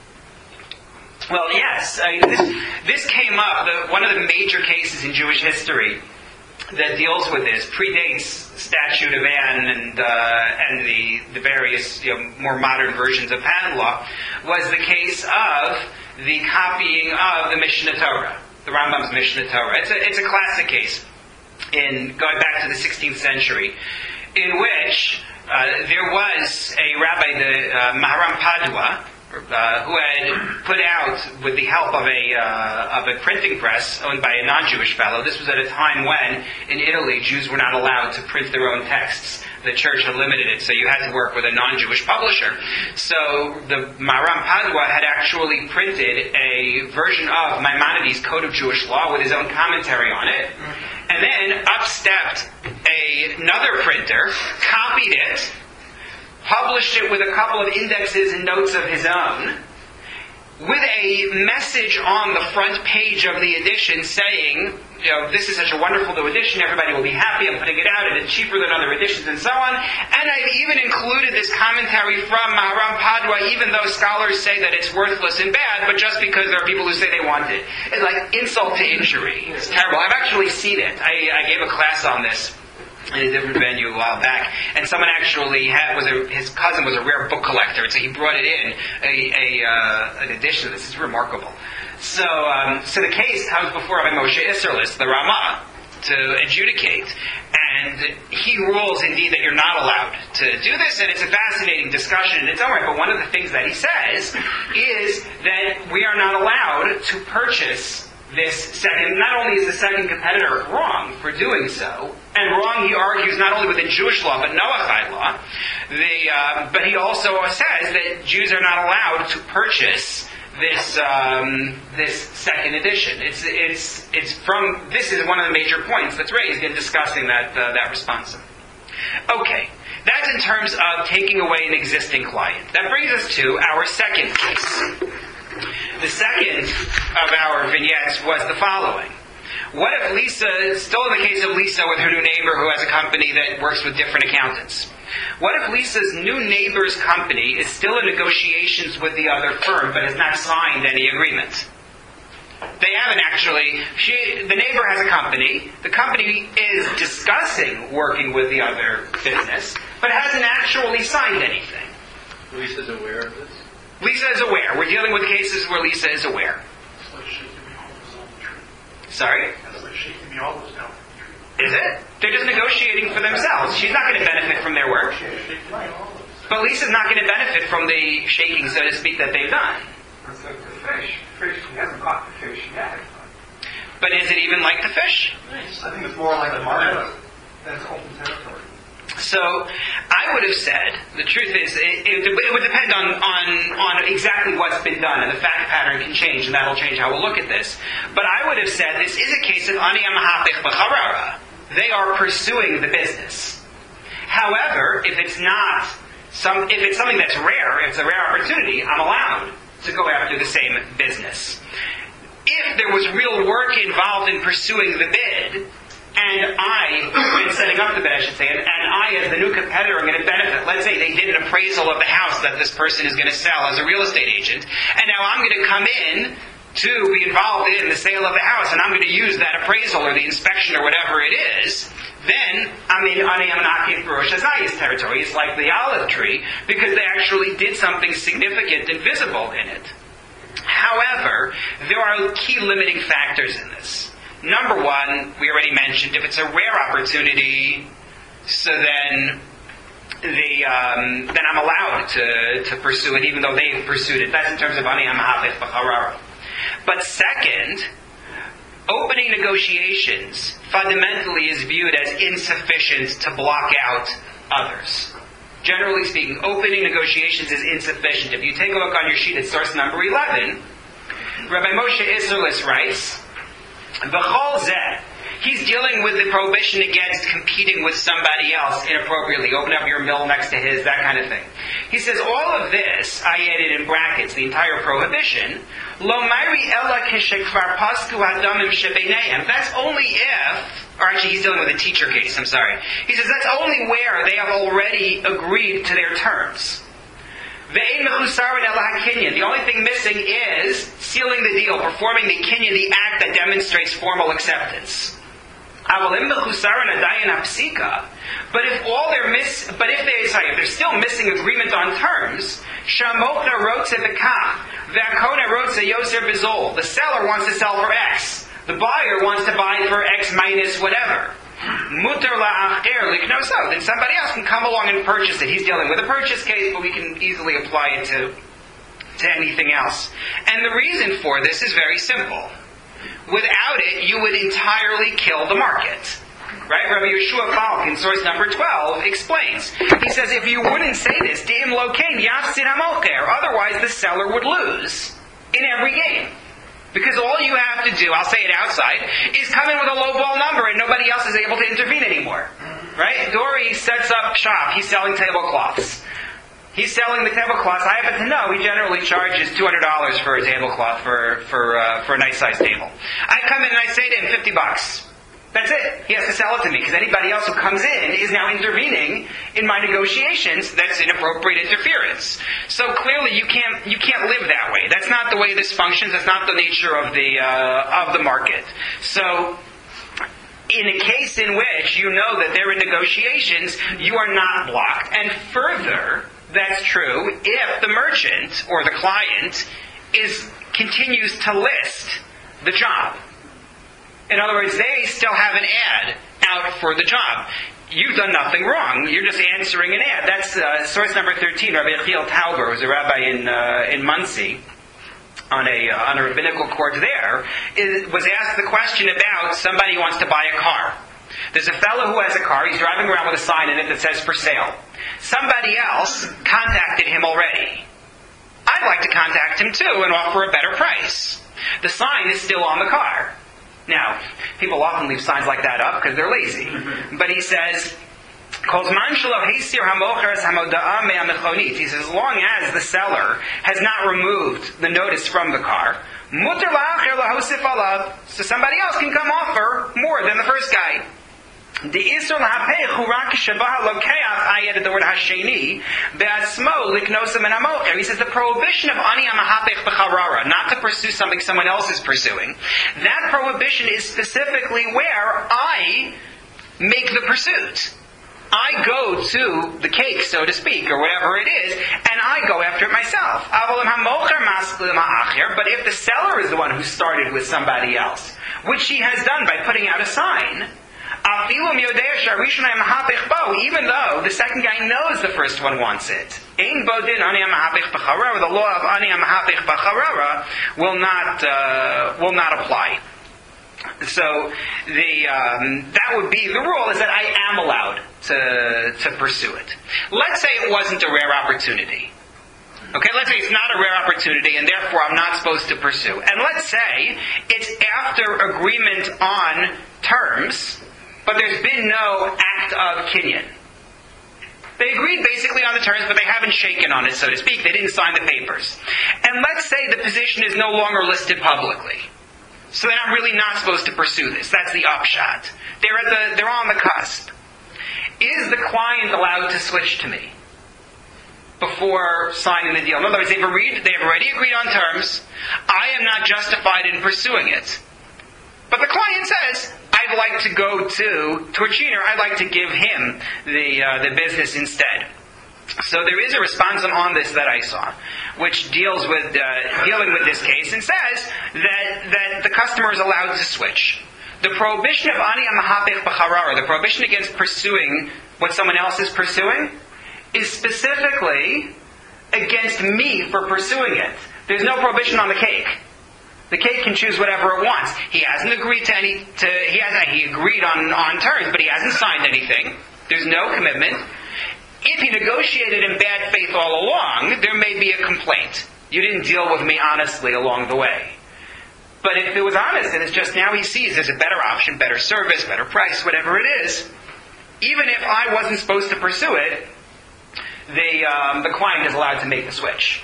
Well, yes, this came up. One of the major cases in Jewish history that deals with this predates Statute of Anne and the various more modern versions of patent law. Was the case of the copying of the Mishnah Torah, the Rambam's Mishnah Torah. It's a classic case in going back to the 16th century, in which there was a rabbi, the Maharam Padua, who had put out, with the help of a printing press owned by a non-Jewish fellow. This was at a time when, in Italy, Jews were not allowed to print their own texts. The church had limited it, so you had to work with a non-Jewish publisher. So the Maharam Padua had actually printed a version of Maimonides' Code of Jewish Law with his own commentary on it. And then up stepped another printer, copied it, published it with a couple of indexes and notes of his own, with a message on the front page of the edition saying, this is such a wonderful new edition, everybody will be happy, I'm putting it out, and it's cheaper than other editions, and so on. And I've even included this commentary from Maharam Padua, even though scholars say that it's worthless and bad, but just because there are people who say they want it. It's like insult to injury. It's terrible. I've actually seen it. I gave a class on this in a different venue a while back, and someone actually his cousin was a rare book collector, and so he brought it in an edition of this. It's remarkable. So the case comes before Rabbi Moshe Isserlis, the Ramah, to adjudicate, and he rules indeed that you're not allowed to do this, and it's a fascinating discussion in its own right. But one of the things that he says is that we are not allowed to purchase this second. Not only is the second competitor wrong for doing so, and wrong, he argues, not only within Jewish law but Noahide law, but he also says that Jews are not allowed to purchase this second edition. It's from, this is one of the major points that's raised in discussing that response. Okay, that's in terms of taking away an existing client. That brings us to our second case. The second of our vignettes was the following. What if Lisa, still in the case of Lisa with her new neighbor who has a company that works with different accountants. What if Lisa's new neighbor's company is still in negotiations with the other firm but has not signed any agreement? They haven't actually, the neighbor has a company, the company is discussing working with the other business, but hasn't actually signed anything. Lisa's aware of this? Lisa is aware. We're dealing with cases where Lisa is aware. It's like shaking me all those down the tree. Sorry? It's like shaking me all those down the tree. Is it? They're just negotiating for themselves. She's not going to benefit from their work. But Lisa's not going to benefit from the shaking, so to speak, that they've done. It's like the fish. She hasn't caught the fish yet. But is it even like the fish? I think it's more like the market. That's open territory. So I would have said, the truth is, it would depend on exactly what's been done, and the fact pattern can change, and that'll change how we'll look at this. But I would have said this is a case of ani amahapich b'charara. They are pursuing the business. However, if it's something that's rare, if it's a rare opportunity, I'm allowed to go after the same business. If there was real work involved in pursuing the bid, and I, in setting up the bid, I should say, and I, as the new competitor, am going to benefit. Let's say they did an appraisal of the house that this person is going to sell as a real estate agent, and now I'm going to come in to be involved in the sale of the house, and I'm going to use that appraisal or the inspection or whatever it is, then I'm knocking for Rosh Hashanah's territory. It's like the olive tree, because they actually did something significant and visible in it. However, there are key limiting factors in this. Number one, we already mentioned, if it's a rare opportunity, so then I'm allowed to pursue it, even though they've pursued it. That's in terms of ani amahapich b'charara. But second, opening negotiations fundamentally is viewed as insufficient to block out others. Generally speaking, opening negotiations is insufficient. If you take a look on your sheet at source number 11, Rabbi Moshe Isserlis writes, V'chol zeh, he's dealing with the prohibition against competing with somebody else inappropriately. Open up your mill next to his, that kind of thing. He says, all of this, I added in brackets, the entire prohibition, lo mairi ela keshekvar pasku hadamim shebeineim. That's only if, or actually he's dealing with a teacher case, I'm sorry. He says, that's only where they have already agreed to their terms. The only thing missing is sealing the deal, performing the kinyan, the act that demonstrates formal acceptance. But if they're still missing agreement on terms, the seller wants to sell for X, the buyer wants to buy for X minus whatever. Then somebody else can come along and purchase it. He's dealing with a purchase case, but we can easily apply it to anything else. And the reason for this is very simple. Without it, you would entirely kill the market. Right? Rabbi Yeshua Falk in source number 12 explains. He says, if you wouldn't say this, otherwise the seller would lose in every game. Because all you have to do, I'll say it outside, is come in with a low ball number and nobody else is able to intervene anymore. Right? Dory sets up shop. He's selling tablecloths. He's selling the tablecloths. I happen to know he generally charges $200 for a tablecloth for a nice sized table. I come in and I say to him, $50. That's it. He has to sell it to me because anybody else who comes in is now intervening in my negotiations. That's inappropriate interference. So clearly, you can't live that way. That's not the way this functions. That's not the nature of the market. So In a case in which you know that they're in negotiations, you are not blocked. And further, that's true if the merchant or the client continues to list the job. In other words, they still have an ad out for the job. You've done nothing wrong. You're just answering an ad. That's source number 13. Rabbi Yechiel Tauber, who's a rabbi in Muncie, on a rabbinical court there, was asked the question about somebody who wants to buy a car. There's a fellow who has a car. He's driving around with a sign in it that says for sale. Somebody else contacted him already. I'd like to contact him too and offer a better price. The sign is still on the car. Now, people often leave signs like that up because they're lazy. But he says, he says, as long as the seller has not removed the notice from the car, so somebody else can come offer more than the first guy. He says the prohibition of ani amahapech b'charara, not to pursue something someone else is pursuing, that prohibition is specifically where I make the pursuit. I go to the cake, so to speak, or whatever it is, and I go after it myself. But if the seller is the one who started with somebody else, which he has done by putting out a sign, even though the second guy knows the first one wants it, the law of ani amahapech b'charara will not apply. So that would be the rule, is that I am allowed to pursue it. Let's say it wasn't a rare opportunity. Okay, let's say it's not a rare opportunity and therefore I'm not supposed to pursue. And let's say it's after agreement on terms, but there's been no act of kinyan. They agreed basically on the terms, but they haven't shaken on it, so to speak. They didn't sign the papers. And let's say the position is no longer listed publicly. So then I'm really not supposed to pursue this. That's the upshot. They're on the cusp. Is the client allowed to switch to me before signing the deal? In other words, they've already agreed on terms. I am not justified in pursuing it. But the client says, I'd like to go to Torchiner. I'd like to give him the business instead. So there is a responsum on this that I saw, which deals with dealing with this case and says that the customer is allowed to switch. The prohibition of ani amahapech b'charara, the prohibition against pursuing what someone else is pursuing, is specifically against me for pursuing it. There's no prohibition on the cake. The cake can choose whatever it wants. He hasn't agreed he agreed on terms, but he hasn't signed anything. There's no commitment. If he negotiated in bad faith all along, there may be a complaint. You didn't deal with me honestly along the way. But if it was honest and it's just now he sees there's a better option, better service, better price, whatever it is, even if I wasn't supposed to pursue it, the client is allowed to make the switch.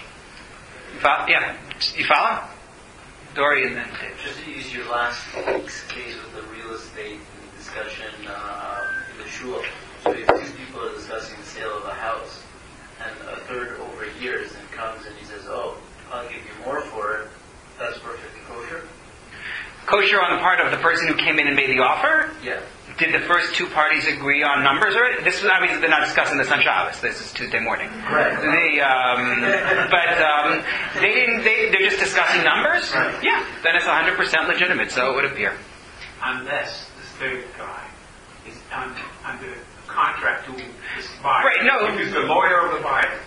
You follow? Dory and then Dave. Just to use your last week's case with the real estate discussion in the shul. So if two people are discussing the sale of a house, and a third overhears and comes and he says, "Oh, I'll give you more for it," that's perfectly kosher? Kosher on the part of the person who came in and made the offer? Yeah. Did the first two parties agree on numbers? Or this was obviously they're not discussing this on Shabbos. This is Tuesday morning. Right. They didn't. They're just discussing numbers. Right. Yeah. Then it's 100% legitimate. So it would appear. Unless this third guy is under contract to this buyer. Right. No. He's the lawyer of the buyer.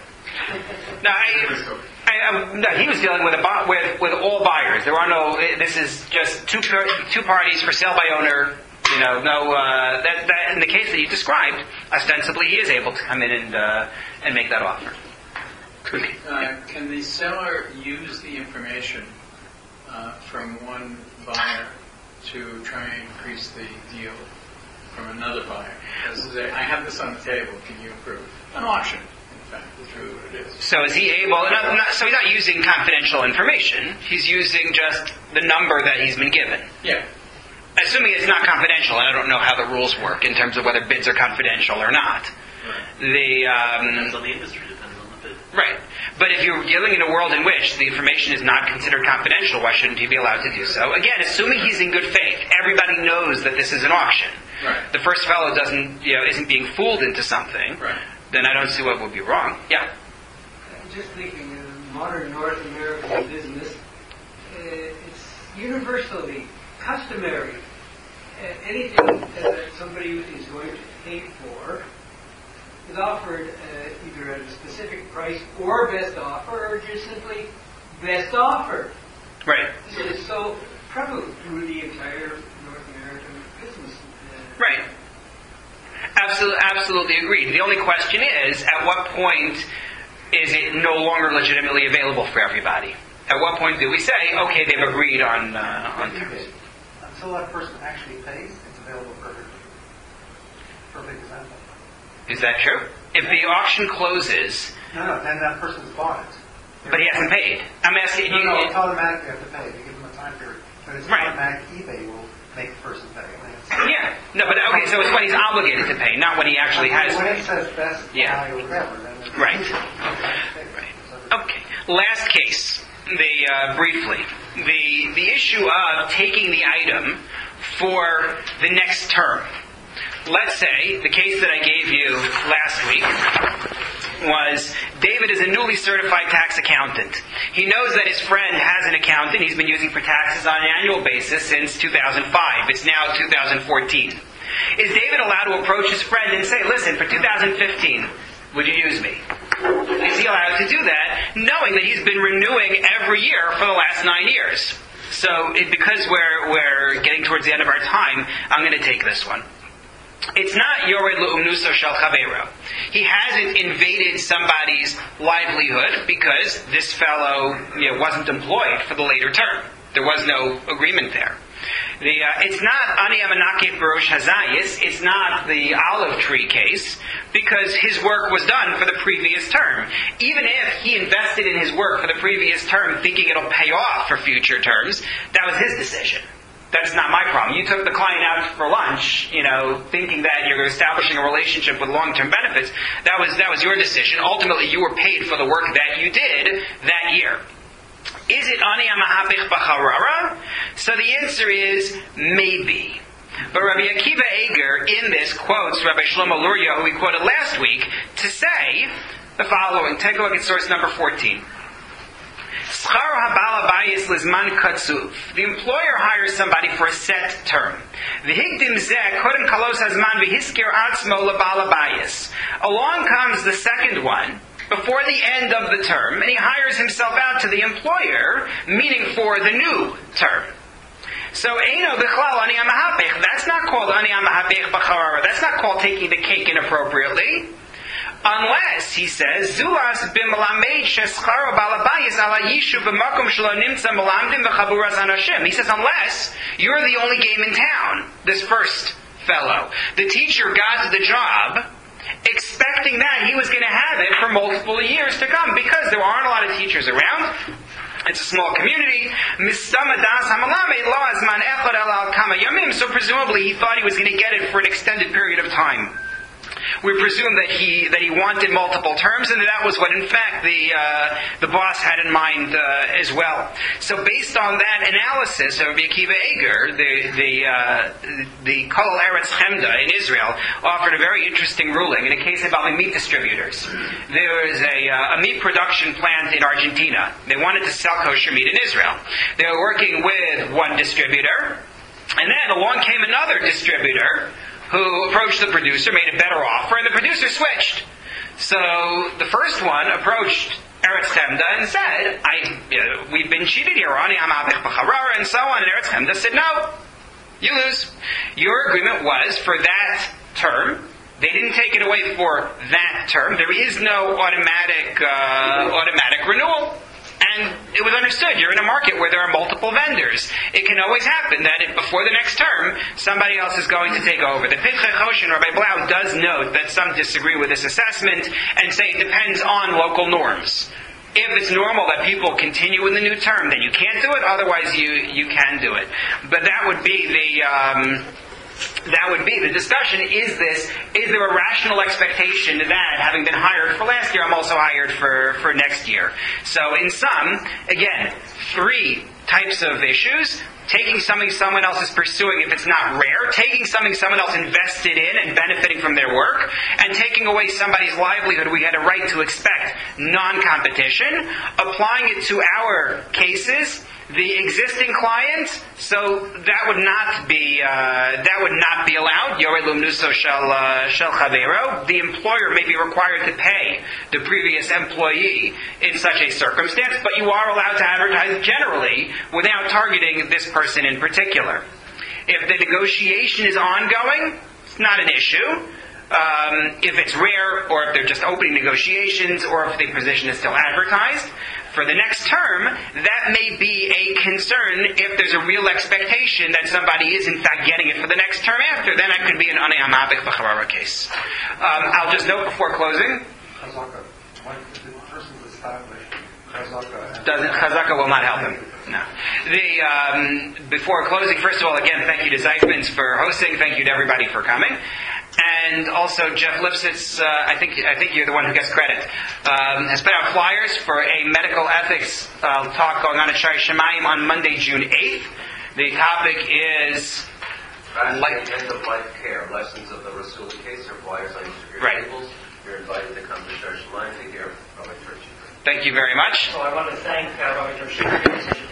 No, he was dealing with all buyers. There are no. This is just two parties for sale by owner. That in the case that you described, ostensibly he is able to come in and make that offer. Can the seller use the information from one buyer to try and increase the deal from another buyer? I have this on the table. Can you approve? An auction, in fact, is really what it is. So is he able? So he's not using confidential information. He's using just the number that he's been given. Yeah. Assuming it's not confidential, and I don't know how the rules work in terms of whether bids are confidential or not. Depends on the industry, depends on the bid. Right. But if you're dealing in a world in which the information is not considered confidential, why shouldn't he be allowed to do so? Again, assuming he's in good faith, everybody knows that this is an auction. Right. The first fellow isn't being fooled into something. Right. Then I don't see what would be wrong. Yeah. Just thinking of modern North American business, it's universally customary. Anything that somebody is going to pay for is offered either at a specific price or best offer, or just simply best offer. Right. This is so prevalent through the entire North American business. Right. Absolutely agreed. The only question is, at what point is it no longer legitimately available for everybody? At what point do we say, okay, they've agreed on terms? Until that person actually pays, it's available for everybody. Perfect example. Is that true? If the auction closes, No, then that person's bought it. but he hasn't paid. I'm asking you. No, it's automatic. You have to pay. They give them a time period. But it's Right. automatic. eBay will make the person pay. Yeah. No, but okay, so it's when he's obligated to pay, not when he actually has When paid. it says best buy or whatever, then it's Right. Right. Okay. Last case. Briefly, the issue of taking the item for the next term. Let's say the case that I gave you last week was David is a newly certified tax accountant. He knows that his friend has an accountant he's been using for taxes on an annual basis since 2005. It's now 2014. Is David allowed to approach his friend and say, listen, for 2015, would you use me? Is he allowed to do that, knowing that he's been renewing every year for the last 9 years? So, because we're getting towards the end of our time, I'm going to take this one. It's not Yored Lu'umnuso Shel Chavero. He hasn't invaded somebody's livelihood because this fellow wasn't employed for the later term. There was no agreement there. It's not Ani Amanakeh Barosh Hazayis. It's not the olive tree case because his work was done for the previous term. Even if he invested in his work for the previous term thinking it'll pay off for future terms, that was his decision. That's not my problem. You took the client out for lunch, thinking that you're establishing a relationship with long-term benefits. That was your decision. Ultimately, you were paid for the work that you did that year. Is it ani amahapich b'charara? So the answer is maybe. But Rabbi Akiva Eger in this quotes Rabbi Shlomo Luria, who we quoted last week, to say the following. Take a look at source number 14. The employer hires somebody for a set term. Along comes the second one before the end of the term, and he hires himself out to the employer, meaning for the new term. So, that's not called ani amahapech b'charara. That's not called taking the cake inappropriately. Unless, he says, Zulas b'melamed shescharo balabayis ala yishu b'makom shelo nimtza melamdim v'chaburas anashim. He says, unless you're the only game in town, this first fellow. The teacher got the job expecting that he was going to have it for multiple years to come because there aren't a lot of teachers around. It's a small community. So presumably he thought he was going to get it for an extended period of time. We presume that he wanted multiple terms, and that was what, in fact, the boss had in mind as well. So, based on that analysis of Rabbi Akiva Eger, the Kol Eretz Chemda in Israel offered a very interesting ruling in a case about meat distributors. There was a meat production plant in Argentina. They wanted to sell kosher meat in Israel. They were working with one distributor, and then along came another distributor who approached the producer, made a better offer, and the producer switched. So the first one approached Eretz Chemda and said, we've been cheated here, and so on. And Eretz Chemda said, no, you lose. Your agreement was for that term. They didn't take it away for that term. There is no automatic renewal. And it was understood, you're in a market where there are multiple vendors. It can always happen that if before the next term, somebody else is going to take over. The Pitchei Choshen, Rabbi Blau, does note that some disagree with this assessment and say it depends on local norms. If it's normal that people continue in the new term, then you can't do it. Otherwise, you can do it. But that would be that would be the discussion. Is there a rational expectation that, having been hired for last year, I'm also hired for next year? So in sum, again, 3 types of issues. Taking something someone else is pursuing if it's not rare, taking something someone else invested in and benefiting from their work, and taking away somebody's livelihood we had a right to expect non-competition, applying it to our cases, the existing client, so that would not be allowed. Yorelum nuso shel chavero. The employer may be required to pay the previous employee in such a circumstance, but you are allowed to advertise generally without targeting this person in particular. If the negotiation is ongoing, it's not an issue. If it's rare, or if they're just opening negotiations, or if the position is still advertised. For the next term, that may be a concern if there's a real expectation that somebody is in fact getting it for the next term after. Then it could be an Anei Hamavik B'Charara case. I'll just note before closing. Chazaka. When the person's established, Chazaka. Chazaka will not help him. No. Before closing, first of all, again, thank you to Zeitmans for hosting. Thank you to everybody for coming. And also, Jeff Lipsitz, I think you're the one who gets credit, has put out flyers for a medical ethics talk going on at Shari Shemayim on Monday, June 8th. The topic is... End-of-life care, lessons of the Rasuli case, or flyers on each of your tables. You're invited to come to Shari Shemayim to hear Rabbi Turchi. Thank you very much. So I want to thank Rabbi Turchi for